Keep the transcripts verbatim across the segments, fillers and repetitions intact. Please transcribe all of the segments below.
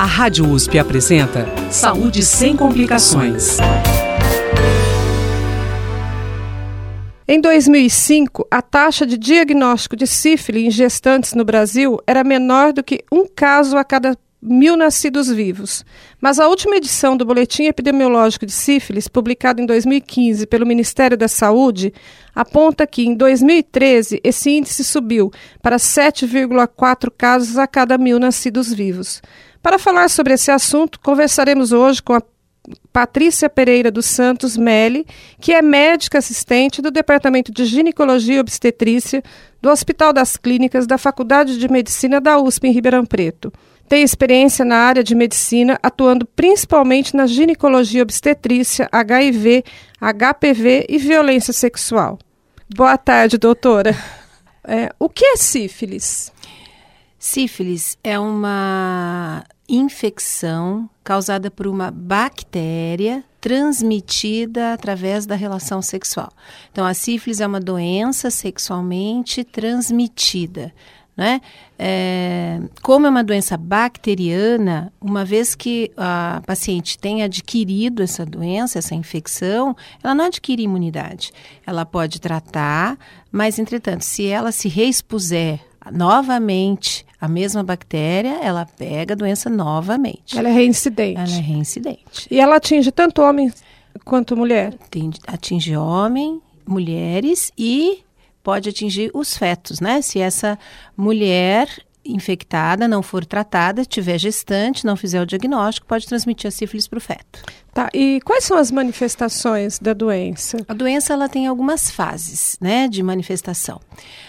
Rádio U S P apresenta Saúde Sem Complicações. Em dois mil e cinco, a taxa de diagnóstico de sífilis em gestantes no Brasil era menor do que um caso a cada mil nascidos vivos. Mas a última edição do Boletim Epidemiológico de Sífilis, publicado em dois mil e quinze pelo Ministério da Saúde, aponta que em dois mil e treze esse índice subiu para sete vírgula quatro casos a cada mil nascidos vivos. Para falar sobre esse assunto, conversaremos hoje com a Patrícia Pereira dos Santos Meli, que é médica assistente do Departamento de Ginecologia e Obstetrícia do Hospital das Clínicas da Faculdade de Medicina da U S P em Ribeirão Preto. Tem experiência na área de medicina, atuando principalmente na ginecologia obstetrícia, H I V, H P V e violência sexual. Boa tarde, doutora. É, o que é sífilis? Sífilis é uma infecção causada por uma bactéria transmitida através da relação sexual. Então, a sífilis é uma doença sexualmente transmitida, né? É, como é uma doença bacteriana, uma vez que a paciente tenha adquirido essa doença, essa infecção, ela não adquire imunidade. Ela pode tratar, mas, entretanto, se ela se reexpuser novamente a mesma bactéria, ela pega a doença novamente. Ela é reincidente. Ela é reincidente. E ela atinge tanto homem quanto mulher? Tem, atinge homem, mulheres e pode atingir os fetos, né? Se essa mulher infectada não for tratada, tiver gestante, não fizer o diagnóstico, pode transmitir a sífilis para o feto. Tá, e quais são as manifestações da doença? A doença ela tem algumas fases, né, de manifestação.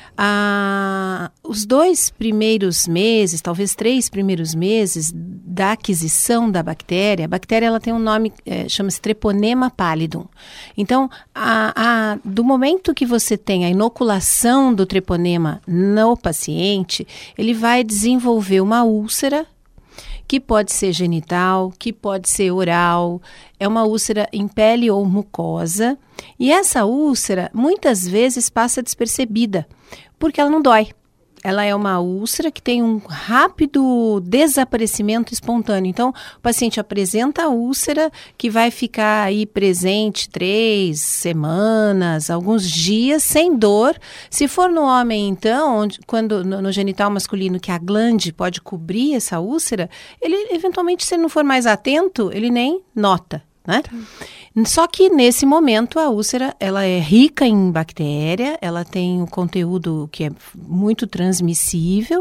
Ah, os dois primeiros meses, talvez três primeiros meses da aquisição da bactéria, a bactéria ela tem um nome, é, chama-se Treponema pallidum. Então, a, a, do momento que você tem a inoculação do treponema no paciente, ele vai desenvolver uma úlcera, que pode ser genital, que pode ser oral, é uma úlcera em pele ou mucosa, e essa úlcera muitas vezes passa despercebida, porque ela não dói. Ela é uma úlcera que tem um rápido desaparecimento espontâneo. Então, o paciente apresenta a úlcera que vai ficar aí presente três semanas, alguns dias, sem dor. Se for no homem, então, onde, quando no, no genital masculino, que a glande pode cobrir essa úlcera, ele, eventualmente, se ele não for mais atento, ele nem nota, né? Tá. Só que nesse momento a úlcera ela é rica em bactéria, ela tem um conteúdo que é muito transmissível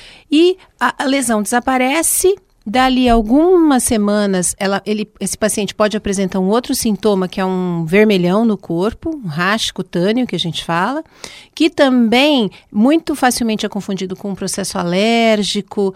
e a, a lesão desaparece. Dali algumas semanas, ela, ele, esse paciente pode apresentar um outro sintoma, que é um vermelhão no corpo, um rash cutâneo, que a gente fala, que também muito facilmente é confundido com um processo alérgico,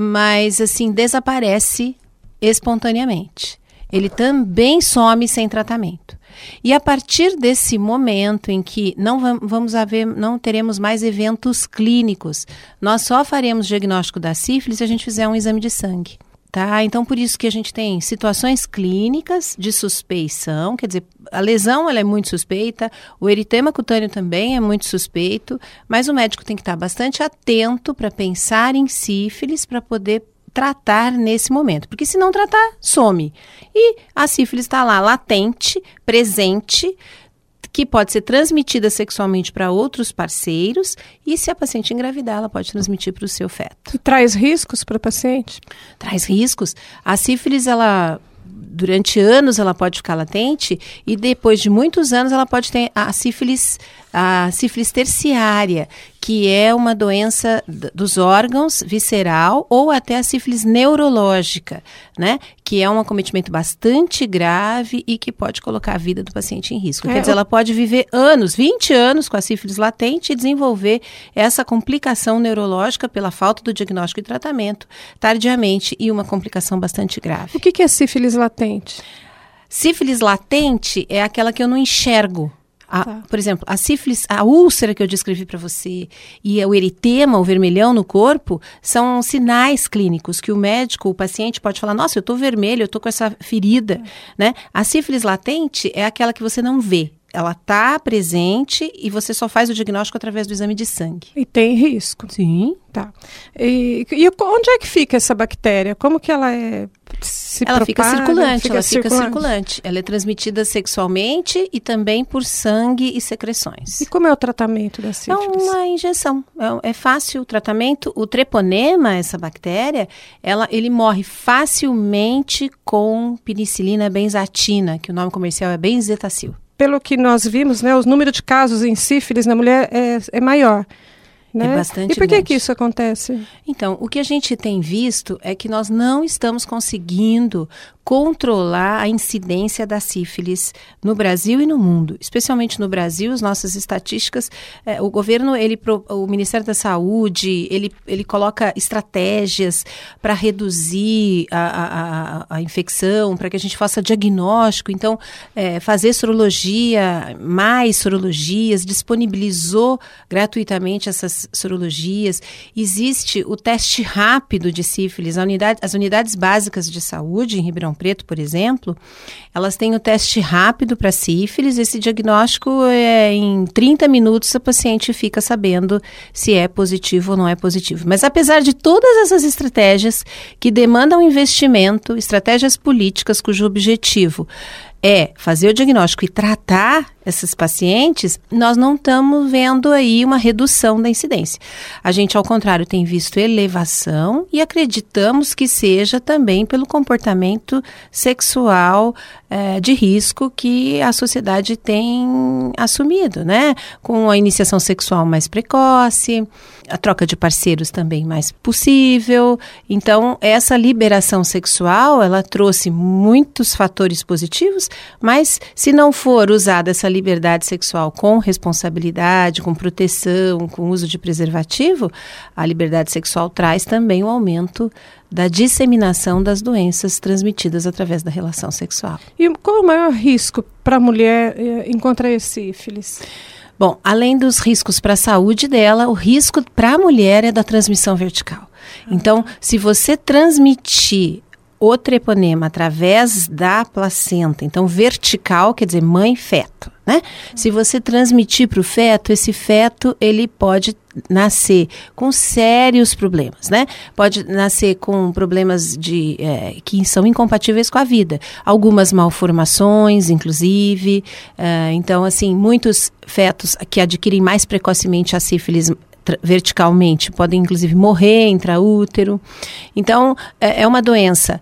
mas assim desaparece espontaneamente. Ele também some sem tratamento. E a partir desse momento em que não vamos haver, não teremos mais eventos clínicos, nós só faremos diagnóstico da sífilis se a gente fizer um exame de sangue. Tá? Então, por isso que a gente tem situações clínicas de suspeição, quer dizer, a lesão ela é muito suspeita, o eritema cutâneo também é muito suspeito, mas o médico tem que estar bastante atento para pensar em sífilis para poder tratar nesse momento, porque se não tratar, some. E a sífilis está lá, latente, presente, que pode ser transmitida sexualmente para outros parceiros e se a paciente engravidar, ela pode transmitir para o seu feto. E traz riscos para o paciente? Traz riscos. A sífilis, ela... durante anos ela pode ficar latente e depois de muitos anos ela pode ter a sífilis, a sífilis terciária, que é uma doença dos órgãos visceral ou até a sífilis neurológica, né? Que é um acometimento bastante grave e que pode colocar a vida do paciente em risco. É, Quer dizer, ela pode viver anos, vinte anos com a sífilis latente e desenvolver essa complicação neurológica pela falta do diagnóstico e tratamento tardiamente e uma complicação bastante grave. O que que é sífilis latente? Sífilis latente é aquela que eu não enxergo. A, tá. Por exemplo, a sífilis, a úlcera que eu descrevi para você e o eritema, o vermelhão no corpo, são sinais clínicos que o médico, o paciente pode falar, nossa, eu estou vermelho, eu estou com essa ferida, né? A sífilis latente é aquela que você não vê. ela está presente e você só faz o diagnóstico através do exame de sangue. E tem risco? Sim. Tá. E, e onde é que fica essa bactéria? Como que ela é? Se ela propaga, fica circulante, fica ela circulante. fica circulante. Ela é transmitida sexualmente e também por sangue e secreções. E como é o tratamento da sífilis? É uma injeção. É, é fácil o tratamento. O treponema, essa bactéria, ela, ele morre facilmente com penicilina benzatina, que o nome comercial é benzetacil. Pelo que nós vimos, né, o número de casos em sífilis na mulher é, é maior. Né? É bastante E por que, grande. que isso acontece? Então, o que a gente tem visto é que nós não estamos conseguindo controlar a incidência da sífilis no Brasil e no mundo. Especialmente no Brasil, as nossas estatísticas, eh, o governo, ele, o Ministério da Saúde, ele, ele coloca estratégias para reduzir a, a, a, a infecção, para que a gente faça diagnóstico. Então, eh, fazer sorologia, mais sorologias, disponibilizou gratuitamente essas sorologias. Existe o teste rápido de sífilis. A unidade, as unidades básicas de saúde em Ribeirão Preto, por exemplo, elas têm o teste rápido para sífilis. Esse diagnóstico é em trinta minutos a paciente fica sabendo se é positivo ou não é positivo. Mas apesar de todas essas estratégias que demandam investimento, estratégias políticas cujo objetivo é fazer o diagnóstico e tratar esses pacientes, nós não estamos vendo aí uma redução da incidência. A gente, ao contrário, tem visto elevação e acreditamos que seja também pelo comportamento sexual eh, de risco que a sociedade tem assumido, né? Com a iniciação sexual mais precoce, a troca de parceiros também mais possível. Então, essa liberação sexual, ela trouxe muitos fatores positivos, mas se não for usada essa liberdade sexual com responsabilidade, com proteção, com uso de preservativo, a liberdade sexual traz também o aumento da disseminação das doenças transmitidas através da relação sexual. E qual é o maior risco para a mulher eh, encontrar sífilis? Bom, além dos riscos para a saúde dela, o risco para a mulher é da transmissão vertical. Então, se você transmitir o treponema através da placenta, então vertical quer dizer mãe-feto, né? Se você transmitir para o feto, esse feto ele pode nascer com sérios problemas, né? Pode nascer com problemas de, é, que são incompatíveis com a vida. Algumas malformações, inclusive. É, então, assim, muitos fetos que adquirem mais precocemente a sífilis verticalmente podem, inclusive, morrer intraútero. Então, é, é uma doença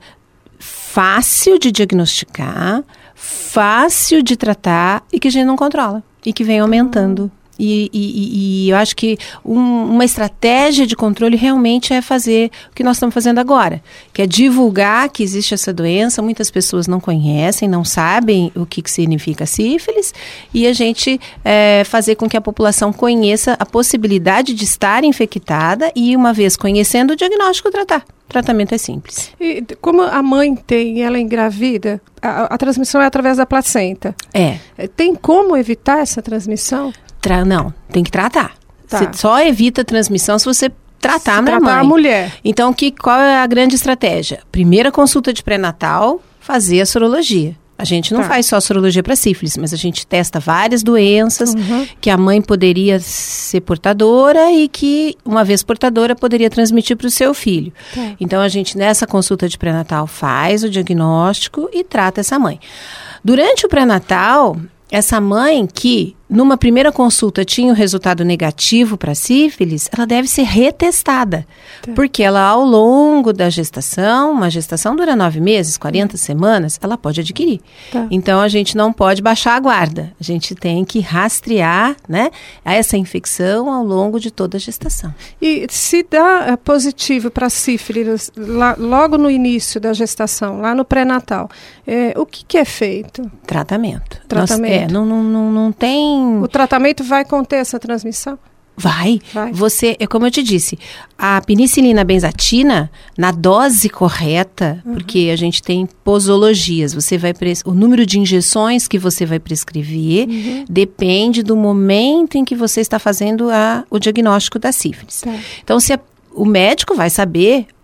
fácil de diagnosticar, fácil de tratar e que a gente não controla e que vem aumentando. E, e, e eu acho que um, uma estratégia de controle realmente é fazer o que nós estamos fazendo agora, que é divulgar que existe essa doença. Muitas pessoas não conhecem, não sabem o que, que significa sífilis, e a gente é, fazer com que a população conheça a possibilidade de estar infectada e, uma vez conhecendo o diagnóstico, tratar. O tratamento é simples. E como a mãe tem, ela engravida, a, a transmissão é através da placenta. É. Tem como evitar essa transmissão? Tra- não, tem que tratar. Tá. Você só evita a transmissão se você tratar, Se a tratar mãe. a mulher. Então, que, qual é a grande estratégia? Primeira consulta de pré-natal, fazer a sorologia. A gente não Tá. faz só sorologia para sífilis, mas a gente testa várias doenças Uhum. que a mãe poderia ser portadora e que, uma vez portadora, poderia transmitir para o seu filho. Tá. Então, a gente, nessa consulta de pré-natal, faz o diagnóstico e trata essa mãe. Durante o pré-natal, essa mãe que, numa primeira consulta, tinha o resultado negativo para sífilis, ela deve ser retestada. Tá. Porque ela, ao longo da gestação, uma gestação dura nove meses, quarenta semanas, ela pode adquirir. Tá. Então, a gente não pode baixar a guarda. A gente tem que rastrear, né, essa infecção ao longo de toda a gestação. E se dá é, positivo para sífilis lá, logo no início da gestação, lá no pré-natal, é, o que, que é feito? Tratamento. Tratamento. Nós, é, não, não, não, não tem... O tratamento vai conter essa transmissão? Vai. Vai. Você, é como eu te disse, a penicilina benzatina, na dose correta, uhum. porque a gente tem posologias, você vai pres- o número de injeções que você vai prescrever uhum. depende do momento em que você está fazendo a, o diagnóstico da sífilis. Tá. Então, se a, o médico vai saber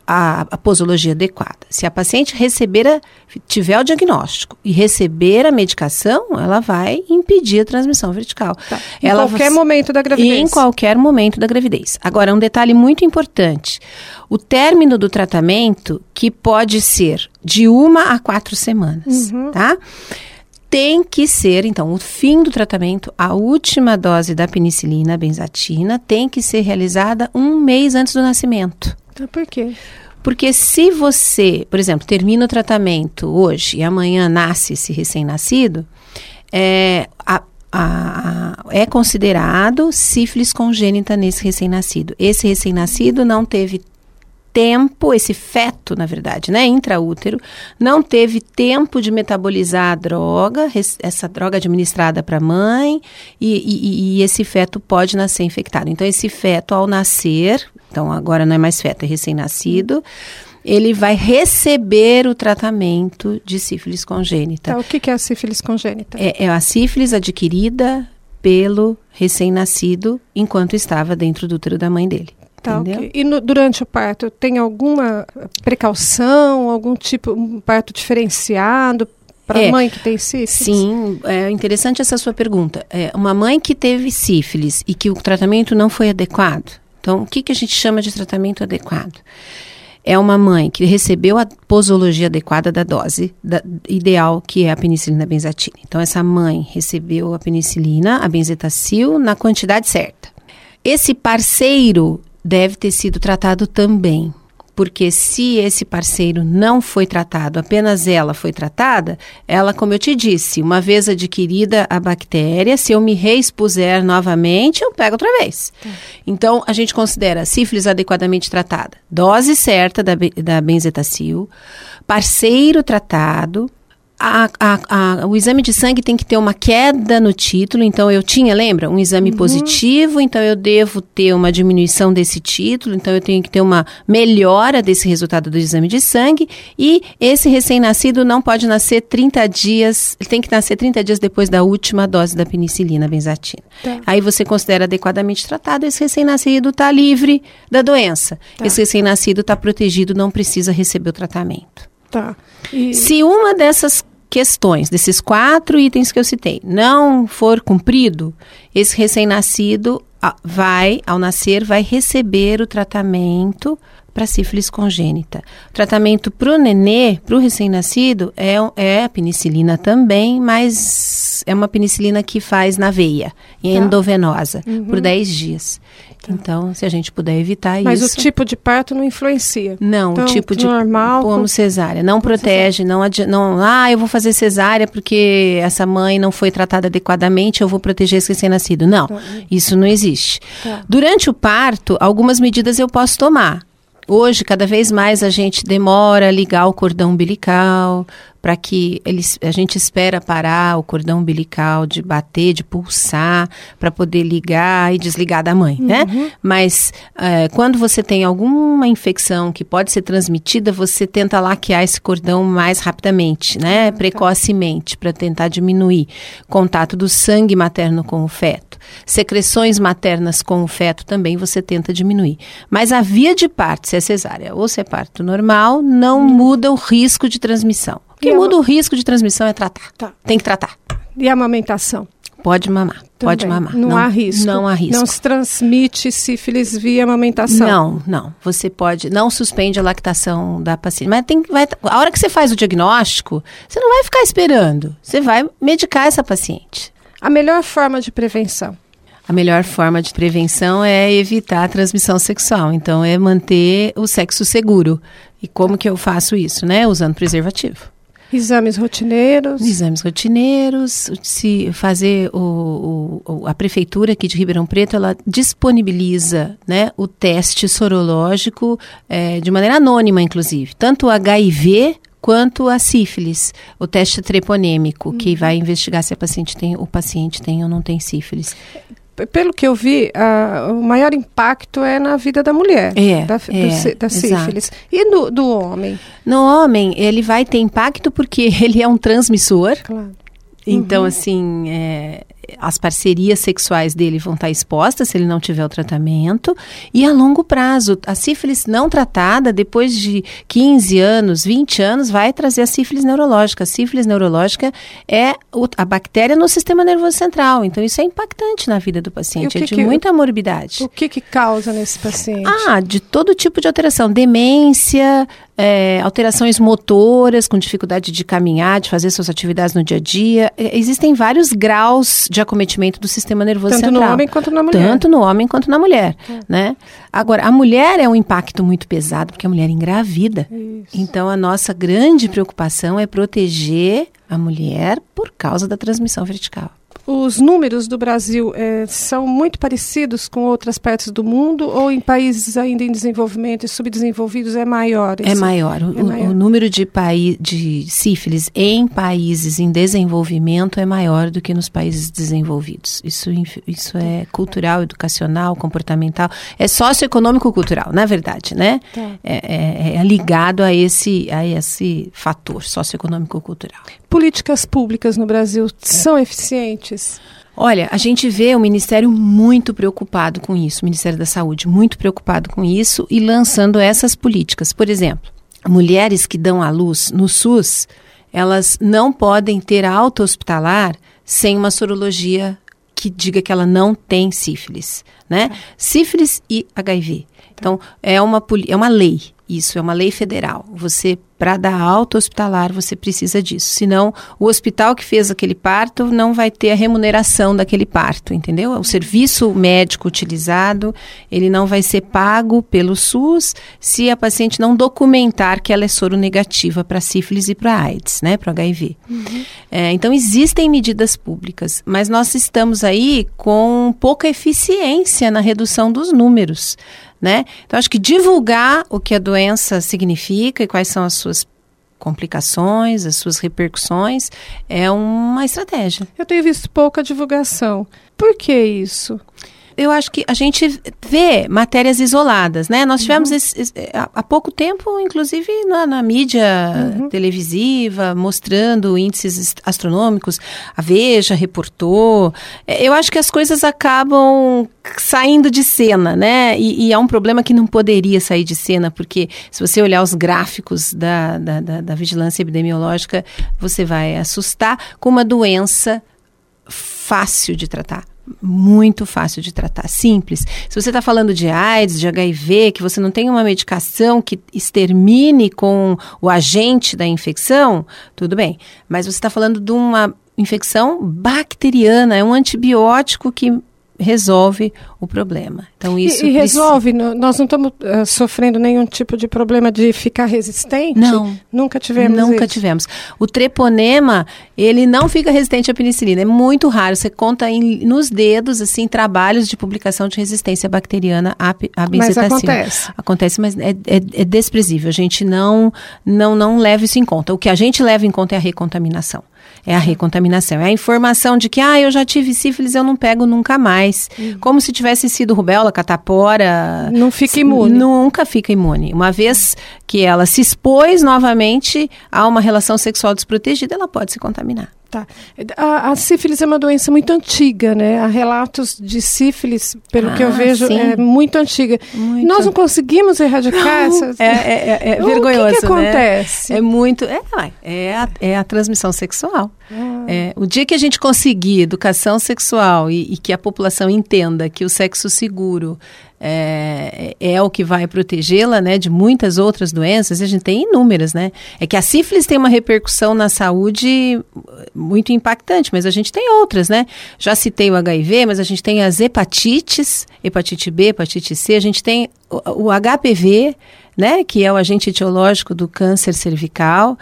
a, a posologia adequada. Se a paciente receber, a, tiver o diagnóstico e receber a medicação, ela vai impedir a transmissão vertical. Tá. Em ela qualquer vai, momento da gravidez. Em qualquer momento da gravidez. Agora, um detalhe muito importante. O término do tratamento, que pode ser de uma a quatro semanas, uhum. tá? Tem que ser, então, o fim do tratamento, a última dose da penicilina, benzatina, tem que ser realizada um mês antes do nascimento. Então, por quê? Porque se você, por exemplo, termina o tratamento hoje e amanhã nasce esse recém-nascido, é, a, a, a, é considerado sífilis congênita nesse recém-nascido. Esse recém-nascido não teve tempo, esse feto, na verdade, né, intraútero, não teve tempo de metabolizar a droga, essa droga administrada para a mãe, e, e, e esse feto pode nascer infectado. Então, esse feto, ao nascer, então agora não é mais feto, é recém-nascido, ele vai receber o tratamento de sífilis congênita. Tá, o que, que é a sífilis congênita? É, é a sífilis adquirida pelo recém-nascido enquanto estava dentro do útero da mãe dele. Tá, okay. E no, durante o parto, tem alguma precaução, algum tipo, um parto diferenciado para a é, mãe que tem sífilis? Sim, é interessante essa sua pergunta. É, uma mãe que teve sífilis e que o tratamento não foi adequado, então o que, que a gente chama de tratamento adequado? É uma mãe que recebeu a posologia adequada da dose da, ideal, que é a penicilina benzatina. Então essa mãe recebeu a penicilina, a benzetacil, na quantidade certa. Esse parceiro deve ter sido tratado também, porque se esse parceiro não foi tratado, apenas ela foi tratada, ela, como eu te disse, uma vez adquirida a bactéria, se eu me reexpuser novamente, eu pego outra vez. Tá. Então, a gente considera sífilis adequadamente tratada, dose certa da, da benzetacil, parceiro tratado. A, a, a, o exame de sangue tem que ter uma queda no título, então eu tinha, lembra? Um exame uhum. positivo, então eu devo ter uma diminuição desse título, então eu tenho que ter uma melhora desse resultado do exame de sangue, e esse recém-nascido não pode nascer trinta dias, ele tem que nascer trinta dias depois da última dose da penicilina benzatina. Tá. Aí você considera adequadamente tratado, esse recém-nascido está livre da doença. Tá. Esse recém-nascido está protegido, não precisa receber o tratamento. Tá. E... Se uma dessas questões, desses quatro itens que eu citei, não for cumprido, esse recém-nascido vai, ao nascer, vai receber o tratamento para sífilis congênita. O tratamento para o nenê, para o recém-nascido, é, é a penicilina também, mas é uma penicilina que faz na veia, tá. endovenosa, uhum. por dez dias. Tá. Então, se a gente puder evitar mas isso... Mas o tipo de parto não influencia? Não, então, o tipo de... normal... Como cesárea. Não protege, não, adi... não... Ah, eu vou fazer cesárea porque essa mãe não foi tratada adequadamente, eu vou proteger esse recém-nascido. Não, tá. isso não existe. Tá. Durante o parto, algumas medidas eu posso tomar. Hoje, cada vez mais a gente demora a ligar o cordão umbilical, para que eles, a gente espera parar o cordão umbilical de bater, de pulsar, para poder ligar e desligar da mãe, uhum. né? Mas é, quando você tem alguma infecção que pode ser transmitida, você tenta laquear esse cordão mais rapidamente, né? Uhum. Precocemente, para tentar diminuir o contato do sangue materno com o feto. Secreções maternas com o feto também você tenta diminuir. Mas a via de parto, se é cesárea ou se é parto normal, não uhum. muda o risco de transmissão. O que e muda a... o risco de transmissão é tratar. Tá. Tem que tratar. E a amamentação? Pode mamar. Também. Pode mamar. Não, não há risco. Não há risco. Não se transmite sífilis via amamentação? Não, não. Você pode, não suspende a lactação da paciente. Mas tem, vai, a hora que você faz o diagnóstico, você não vai ficar esperando. Você vai medicar essa paciente. A melhor forma de prevenção? A melhor forma de prevenção é evitar a transmissão sexual. Então, é manter o sexo seguro. E como que eu faço isso, né? Usando preservativo. Exames rotineiros. Exames rotineiros. Se fazer o, o, a prefeitura aqui de Ribeirão Preto, ela disponibiliza, né, o teste sorológico é, de maneira anônima, inclusive. Tanto o H I V quanto a sífilis, o teste treponêmico, uhum. que vai investigar se a paciente tem, o paciente tem ou não tem sífilis. Pelo que eu vi, uh, o maior impacto é na vida da mulher, é, da, é, do, da sífilis. E do, do homem? No homem, ele vai ter impacto porque ele é um transmissor. Claro. Então, uhum. assim, é, as parcerias sexuais dele vão estar expostas se ele não tiver o tratamento. E a longo prazo, a sífilis não tratada, depois de quinze anos, vinte anos, vai trazer a sífilis neurológica. A sífilis neurológica é o, a bactéria no sistema nervoso central. Então, isso é impactante na vida do paciente, que é de que, muita morbidade. O que que causa nesse paciente? Ah, de todo tipo de alteração. Demência, é, alterações motoras, com dificuldade de caminhar, de fazer suas atividades no dia a dia. Existem vários graus de acometimento do sistema nervoso Tanto central. Tanto no homem quanto na mulher. Tanto no homem quanto na mulher, é. né? Agora, a mulher é um impacto muito pesado, porque a mulher engravida. Isso. Então, a nossa grande preocupação é proteger a mulher por causa da transmissão vertical. Os números do Brasil é, são muito parecidos com outras partes do mundo, ou em países ainda em desenvolvimento e subdesenvolvidos é maior? É maior. O, é maior. O número de, paí- de sífilis em países em desenvolvimento é maior do que nos países desenvolvidos. Isso, isso é cultural, educacional, comportamental, é socioeconômico-cultural, na verdade, né? Tá. É, é, é ligado a esse, a esse fator socioeconômico-cultural. Políticas públicas no Brasil são eficientes? Olha, a gente vê o Ministério muito preocupado com isso, o Ministério da Saúde muito preocupado com isso e lançando essas políticas. Por exemplo, mulheres que dão à luz no SUS, elas não podem ter alta hospitalar sem uma sorologia que diga que ela não tem sífilis, né? Sífilis e H I V. Então, é uma, é uma lei. Isso é uma lei federal. Você, para dar alta hospitalar, você precisa disso. Senão, o hospital que fez aquele parto não vai ter a remuneração daquele parto, entendeu? O serviço médico utilizado, ele não vai ser pago pelo SUS se a paciente não documentar que ela é soronegativa para sífilis e para AIDS, né? Para o H I V. Uhum. É, então, existem medidas públicas, mas nós estamos aí com pouca eficiência na redução dos números. Né? Então, acho que divulgar o que a doença significa e quais são as suas complicações, as suas repercussões, é uma estratégia. Eu tenho visto pouca divulgação. Por que isso? Eu acho que a gente vê matérias isoladas, né? Nós tivemos uhum. esse, esse, há pouco tempo, inclusive na, na mídia uhum. televisiva, mostrando índices astronômicos. A Veja reportou. Eu acho que as coisas acabam saindo de cena, né? E, e é um problema que não poderia sair de cena, porque se você olhar os gráficos da, da, da, da vigilância epidemiológica, você vai assustar com uma doença fácil de tratar. Muito fácil de tratar, simples. Se você está falando de AIDS, de H I V, que você não tem uma medicação que extermine com o agente da infecção, tudo bem. Mas você está falando de uma infecção bacteriana, é um antibiótico que resolve o problema. Então, isso e, e resolve? Precisa... Nós não estamos uh, sofrendo nenhum tipo de problema de ficar resistente? Não. Nunca tivemos Nunca isso? tivemos. O treponema, ele não fica resistente à penicilina. É muito raro. Você conta em, nos dedos, assim, trabalhos de publicação de resistência bacteriana à, à benzetacina. Mas acontece. Acontece, mas é, é, é desprezível. A gente não, não, não leva isso em conta. O que a gente leva em conta é a recontaminação. É a recontaminação. É a informação de que, ah, eu já tive sífilis, eu não pego nunca mais. Uhum. Como se tivesse sido rubéola, catapora. Não fica imune. Nunca fica imune. Uma vez que ela se expôs novamente a uma relação sexual desprotegida, ela pode se contaminar. Tá. A, a sífilis é uma doença muito antiga, né? Há relatos de sífilis, pelo ah, que eu vejo, sim. é muito antiga. Muito. Nós não conseguimos erradicar não, essa... É, é, é, é vergonhoso, o que, que acontece? Né? É muito... É, é, a, é a transmissão sexual. Ah. É, o dia que a gente conseguir educação sexual e, e que a população entenda que o sexo seguro É, é o que vai protegê-la, né, de muitas outras doenças, a gente tem inúmeras, né? É que a sífilis tem uma repercussão na saúde muito impactante, mas a gente tem outras, né? Já citei o H I V, mas a gente tem as hepatites, hepatite B, hepatite C, a gente tem o, o H P V, né, que é o agente etiológico do câncer cervical.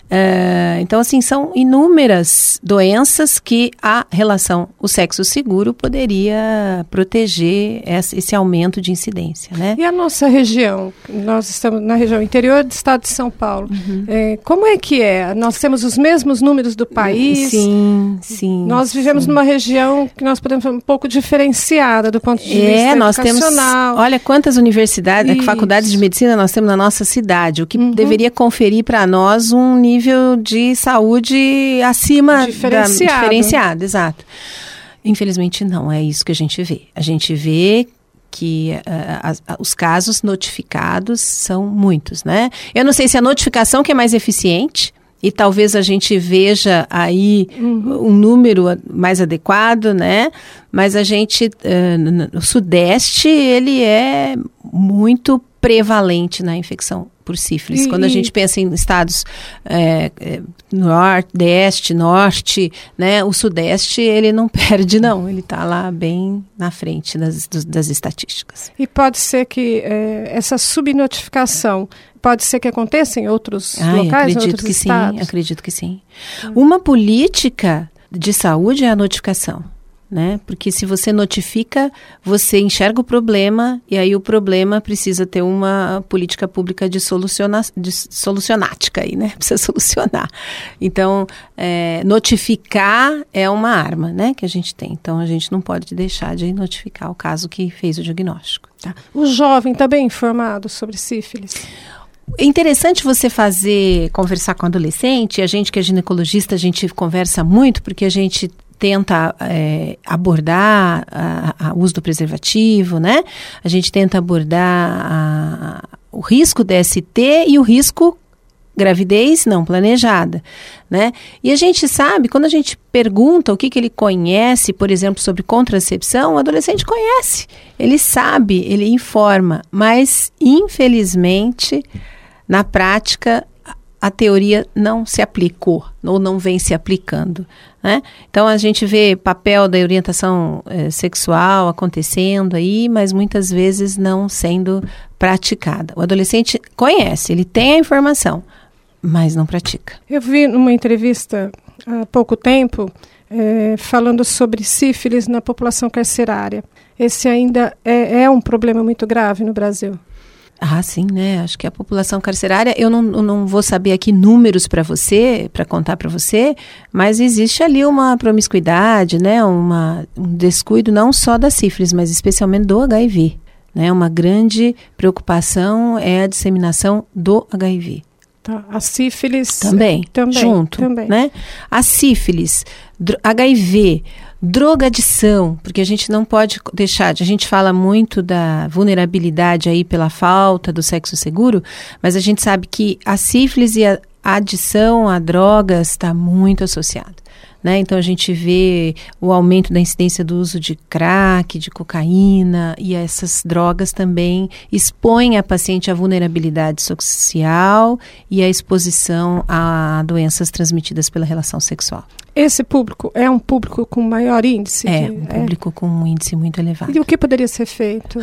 Uh, então, assim, são inúmeras doenças que a relação, o sexo seguro poderia proteger esse, esse aumento de incidência, né? E a nossa região? Nós estamos na região interior do estado de São Paulo. Uhum. É, como é que é? Nós temos os mesmos números do país? Sim, sim. Nós vivemos sim. numa região que nós podemos falar um pouco diferenciada do ponto de é, vista nós educacional. Temos, olha quantas universidades, Isso. faculdades de medicina nós temos na nossa cidade, o que uhum. deveria conferir para nós um nível nível de saúde acima diferenciado. Da, diferenciado, exato. Infelizmente não, é isso que a gente vê. A gente vê que uh, as, os casos notificados são muitos, né? Eu não sei se a notificação que é mais eficiente, e talvez a gente veja aí uhum. um número mais adequado, né? Mas a gente, uh, no Sudeste, ele é muito prevalente na infecção por sífilis. E, Quando a gente pensa em estados é, é, nordeste, norte, né? O Sudeste, ele não perde, não. Ele está lá bem na frente das, das estatísticas. E pode ser que é, essa subnotificação pode ser que aconteça em outros Ai, locais, acredito em outros que estados? Sim, acredito que sim. Hum. Uma política de saúde é a notificação, né? Porque se você notifica, você enxerga o problema e aí o problema precisa ter uma política pública de, soluciona, de solucionática aí, né? Precisa solucionar. Então, é, notificar é uma arma, né? Que a gente tem. Então, a gente não pode deixar de notificar o caso que fez o diagnóstico. Tá. O jovem também é informado sobre sífilis? É interessante você fazer, conversar com adolescente. A gente que é ginecologista, a gente conversa muito porque a gente tenta é, abordar o uso do preservativo, né? A gente tenta abordar a, o risco D S T e o risco gravidez não planejada, né? E a gente sabe, quando a gente pergunta o que, que ele conhece, por exemplo, sobre contracepção, o adolescente conhece, ele sabe, ele informa, mas infelizmente, na prática, a teoria não se aplicou ou não vem se aplicando, né? Então a gente vê papel da orientação eh, sexual acontecendo aí, mas muitas vezes não sendo praticada. O adolescente conhece, ele tem a informação, mas não pratica. Eu vi numa entrevista há pouco tempo eh, falando sobre sífilis na população carcerária. Esse ainda é, é um problema muito grave no Brasil. Ah, sim, né? Acho que a população carcerária, eu não, eu não vou saber aqui números para você, para contar para você, mas existe ali uma promiscuidade, né? Uma, um descuido não só da sífilis, mas especialmente do H I V, né? Uma grande preocupação é a disseminação do H I V. Tá. A sífilis também, também junto, também. Né? A sífilis, H I V, drogadição, porque a gente não pode deixar, a gente fala muito da vulnerabilidade aí pela falta do sexo seguro, mas a gente sabe que a sífilis e a adição a drogas está muito associada, né? Então a gente vê o aumento da incidência do uso de crack, de cocaína, e essas drogas também expõem a paciente à vulnerabilidade social e à exposição a doenças transmitidas pela relação sexual. Esse público é um público com maior índice? É, de, um público é? com um índice muito elevado. E o que poderia ser feito?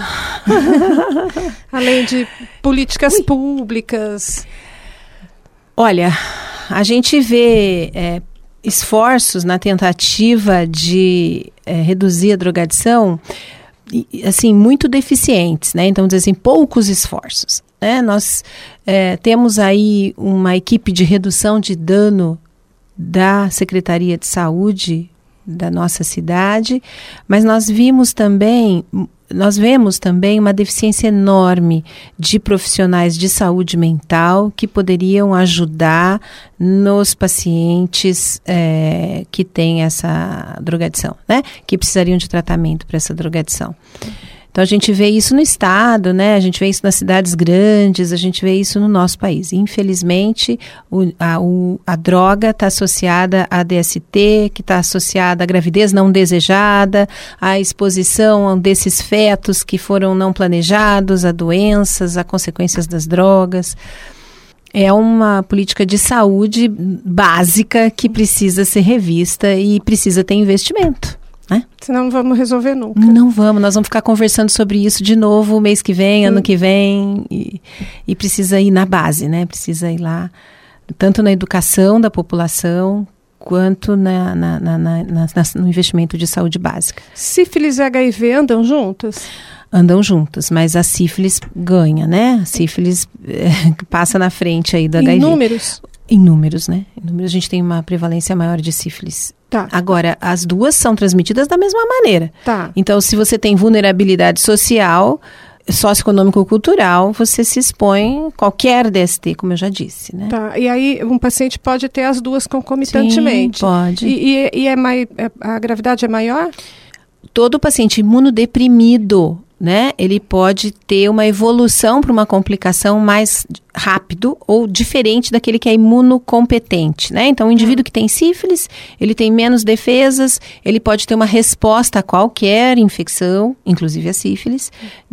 Além de políticas Ui. públicas? Olha, a gente vê é, esforços na tentativa de é, reduzir a drogadição, assim, muito deficientes, né? Então, dizer assim, poucos esforços, né? Nós é, temos aí uma equipe de redução de dano da Secretaria de Saúde da nossa cidade, mas nós vimos também, nós vemos também uma deficiência enorme de profissionais de saúde mental que poderiam ajudar nos pacientes é, que têm essa drogadição, né? Que precisariam de tratamento para essa drogadição. Então, a gente vê isso no estado, né? A gente vê isso nas cidades grandes, a gente vê isso no nosso país. Infelizmente, o, a, o, a droga está associada à D S T, que está associada à gravidez não desejada, à exposição desses fetos que foram não planejados, a doenças, a consequências das drogas. É uma política de saúde básica que precisa ser revista e precisa ter investimento. Né? Senão não vamos resolver nunca. Não vamos, nós vamos ficar conversando sobre isso de novo mês que vem, ano hum. que vem, e, e precisa ir na base, né? Precisa ir lá, tanto na educação da população, quanto na, na, na, na, na, no investimento de saúde básica. Sífilis e H I V andam juntas? Andam juntas, mas a sífilis ganha, né? A sífilis é, passa na frente aí do H I V. Em números? Em números, né? Em números a gente tem uma prevalência maior de sífilis. Tá. Agora, as duas são transmitidas da mesma maneira. Tá. Então, se você tem vulnerabilidade social, socioeconômico-cultural, você se expõe qualquer D S T, como eu já disse, né? Tá, e aí um paciente pode ter as duas concomitantemente? Sim, pode. E, e, e é mai, a gravidade é maior? Todo paciente imunodeprimido, né, ele pode ter uma evolução para uma complicação mais rápido ou diferente daquele que é imunocompetente, né? Então, o indivíduo que tem sífilis, ele tem menos defesas, ele pode ter uma resposta a qualquer infecção, inclusive a sífilis,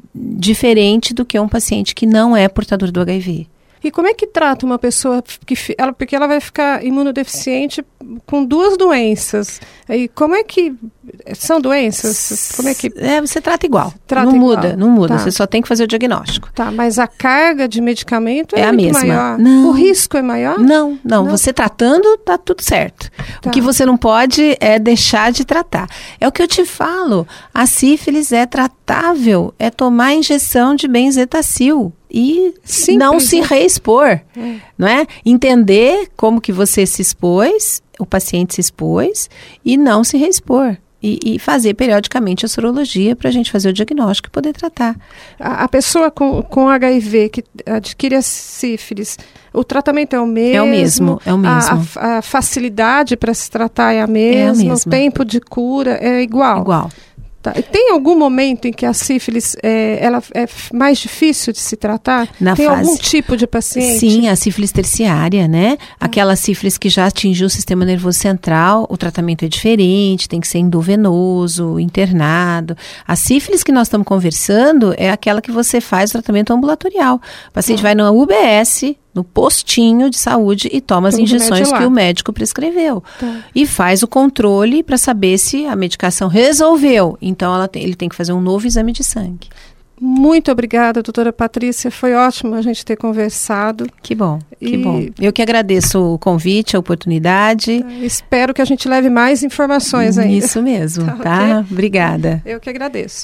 diferente do que um paciente que não é portador do H I V. E como é que trata uma pessoa que ela, porque ela vai ficar imunodeficiente com duas doenças? E como é que são doenças? Como é que é, você trata igual. Trata não igual. muda, não muda. Tá. Você só tem que fazer o diagnóstico. Tá, mas a carga de medicamento é, é a muito mesma. maior. Não. O risco é maior? Não, não, Não. Você tratando, tá tudo certo. Tá. O que você não pode é deixar de tratar. É o que eu te falo. A sífilis é tratável, é tomar injeção de benzetacil. E Simples, não se né? reexpor, É. não é? Entender como que você se expôs, o paciente se expôs, e não se reexpor. E, e fazer periodicamente a sorologia para a gente fazer o diagnóstico e poder tratar. A, a pessoa com, com H I V que adquire a sífilis, o tratamento é o mesmo? É o mesmo, é o mesmo. A, a, a facilidade para se tratar é a mesma? É a mesma. O tempo de cura é igual? Igual. Tá. E tem algum momento em que a sífilis é, ela é mais difícil de se tratar? Na tem fase... algum tipo de paciente? Sim, a sífilis terciária, né? Aquela sífilis que já atingiu o sistema nervoso central, o tratamento é diferente, tem que ser endovenoso, internado. A sífilis que nós estamos conversando é aquela que você faz o tratamento ambulatorial. O paciente ah. vai no U B S, no postinho de saúde e toma as Tem injeções que o médico prescreveu. Tá. E faz o controle para saber se a medicação resolveu. Então, ela tem, ele tem que fazer um novo exame de sangue. Muito obrigada, doutora Patrícia. Foi ótimo a gente ter conversado. Que bom, que E... bom. Eu que agradeço o convite, a oportunidade. Tá. Espero que a gente leve mais informações ainda. Isso mesmo, tá? tá? Okay? Obrigada. Eu que agradeço.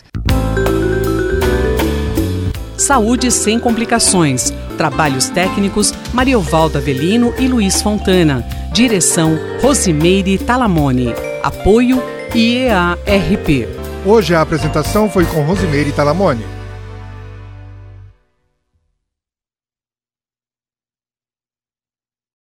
Saúde sem complicações. Trabalhos técnicos, Mariovaldo Avelino e Luiz Fontana. Direção, Rosimeire Talamone. Apoio, I E A R P. Hoje a apresentação foi com Rosimeire Talamone.